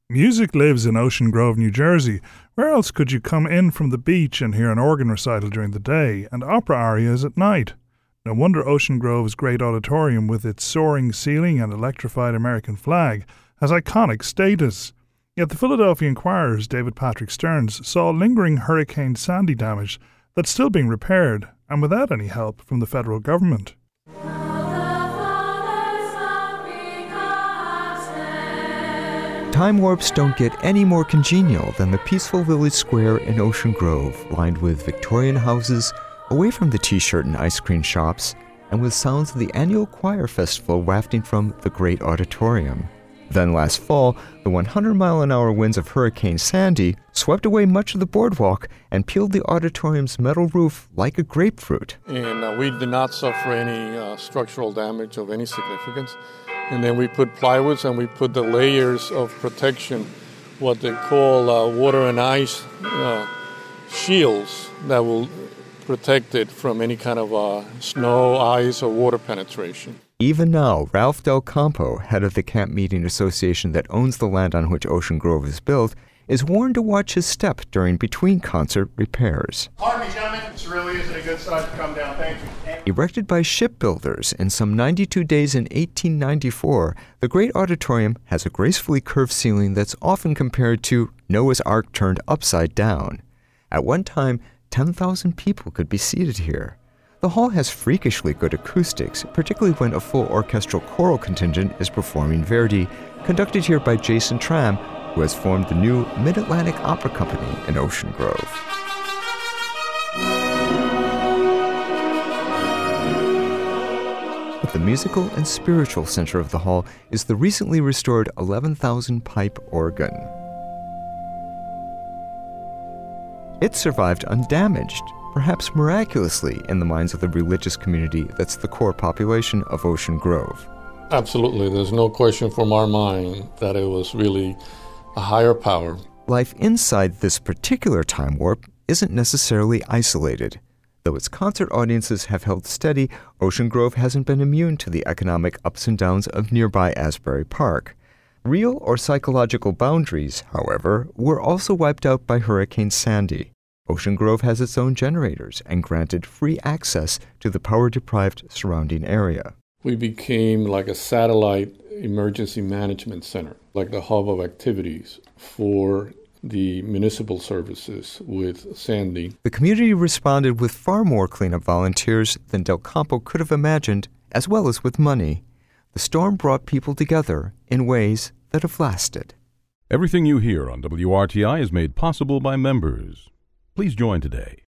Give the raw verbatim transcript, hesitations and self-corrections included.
Music lives in Ocean Grove, New Jersey. Where else could you come in from the beach and hear an organ recital during the day and opera arias at night? No wonder Ocean Grove's great auditorium, with its soaring ceiling and electrified American flag, has iconic status. Yet the Philadelphia Inquirer's David Patrick Stearns saw lingering Hurricane Sandy damage that's still being repaired, and without any help from the federal government. Time warps don't get any more congenial than the peaceful village square in Ocean Grove, lined with Victorian houses, away from the t-shirt and ice cream shops, and with sounds of the annual choir festival wafting from the great auditorium. Then last fall, the one hundred mile an hour winds of Hurricane Sandy swept away much of the boardwalk and peeled the auditorium's metal roof like a grapefruit. And uh, we did not suffer any uh, structural damage of any significance. And then we put plywoods and we put the layers of protection, what they call uh, water and ice uh, shields that will protect it from any kind of uh, snow, ice, or water penetration. Even now, Ralph Del Campo, head of the Camp Meeting Association that owns the land on which Ocean Grove is built, is warned to watch his step during between-concert repairs. Pardon me, gentlemen. This really isn't a good side to come down. Thank you. Erected by shipbuilders in some ninety-two days in eighteen ninety-four, the great auditorium has a gracefully curved ceiling that's often compared to Noah's Ark turned upside down. At one time, ten thousand people could be seated here. The hall has freakishly good acoustics, particularly when a full orchestral choral contingent is performing Verdi, conducted here by Jason Tram, who has formed the new Mid-Atlantic Opera Company in Ocean Grove. But the musical and spiritual center of the hall is the recently restored eleven thousand pipe organ. It survived undamaged, perhaps miraculously in the minds of the religious community that's the core population of Ocean Grove. Absolutely. There's no question from our mind that it was really a higher power. Life inside this particular time warp isn't necessarily isolated. Though its concert audiences have held steady, Ocean Grove hasn't been immune to the economic ups and downs of nearby Asbury Park. Real or psychological boundaries, however, were also wiped out by Hurricane Sandy. Ocean Grove has its own generators and granted free access to the power-deprived surrounding area. We became like a satellite emergency management center, like the hub of activities for the municipal services with Sandy. The community responded with far more cleanup volunteers than Del Campo could have imagined, as well as with money. The storm brought people together in ways that have lasted. Everything you hear on W R T I is made possible by members. Please join today